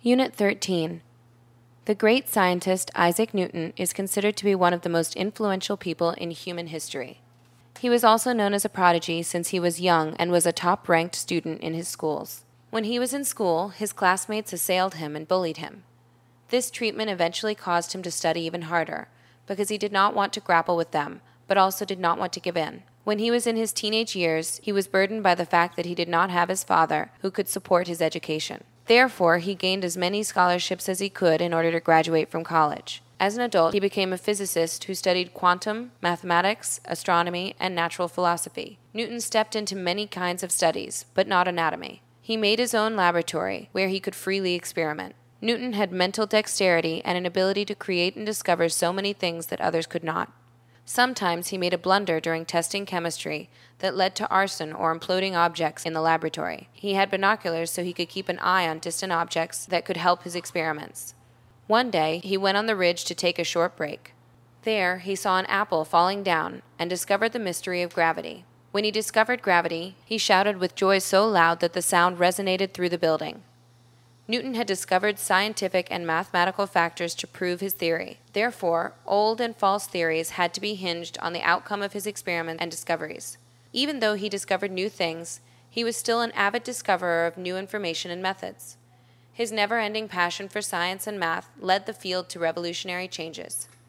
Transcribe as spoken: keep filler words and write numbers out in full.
Unit thirteen. The great scientist Isaac Newton is considered to be one of the most influential people in human history. He was also known as a prodigy since he was young and was a top-ranked student in his schools. When he was in school, his classmates assailed him and bullied him. This treatment eventually caused him to study even harder, because he did not want to grapple with them, but also did not want to give in. When he was in his teenage years, he was burdened by the fact that he did not have his father, who could support his education. Therefore, he gained as many scholarships as he could in order to graduate from college. As an adult, he became a physicist who studied quantum, mathematics, astronomy, and natural philosophy. Newton stepped into many kinds of studies, but not anatomy. He made his own laboratory, where he could freely experiment. Newton had mental dexterity and an ability to create and discover so many things that others could not. Sometimes he made a blunder during testing chemistry that led to arson or imploding objects in the laboratory. He had binoculars so he could keep an eye on distant objects that could help his experiments. One day, he went on the ridge to take a short break. There, he saw an apple falling down and discovered the mystery of gravity. When he discovered gravity, he shouted with joy so loud that the sound resonated through the building. Newton had discovered scientific and mathematical factors to prove his theory. Therefore, old and false theories had to be hinged on the outcome of his experiments and discoveries. Even though he discovered new things, he was still an avid discoverer of new information and methods. His never-ending passion for science and math led the field to revolutionary changes.